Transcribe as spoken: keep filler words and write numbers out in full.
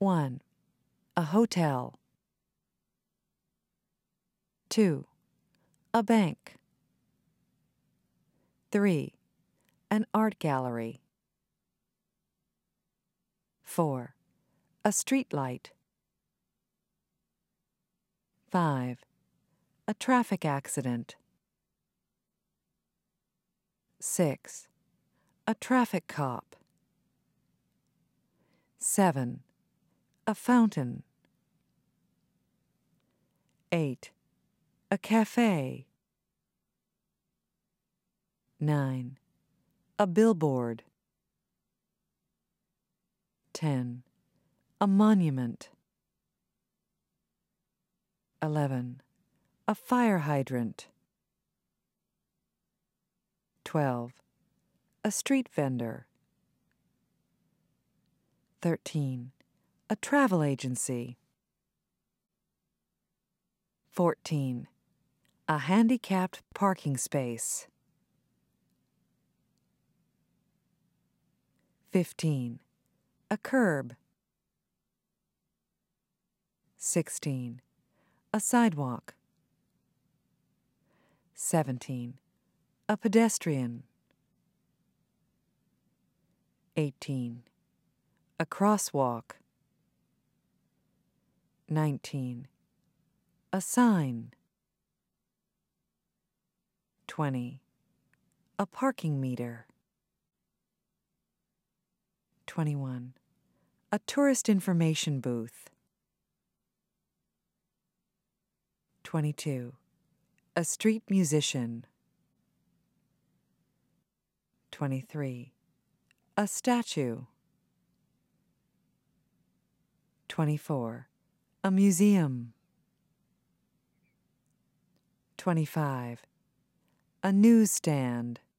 one. A hotel. two. A bank. three. An art gallery. four. A street light. five. A traffic accident. six. A traffic cop. seven. A fountain. eight. A cafe. nine. A billboard. ten. A monument. eleven. A fire hydrant. twelve. A street vendor. thirteen. A travel agency. fourteen. A handicapped parking space. fifteen. A curb. sixteen. A sidewalk. seventeen. A pedestrian. eighteen. A crosswalk. nineteen. A sign. twenty. A parking meter. twenty-one. A tourist information booth. twenty-two. A street musician. twenty-three. A statue. twenty-four. A museum. twenty-five. A newsstand.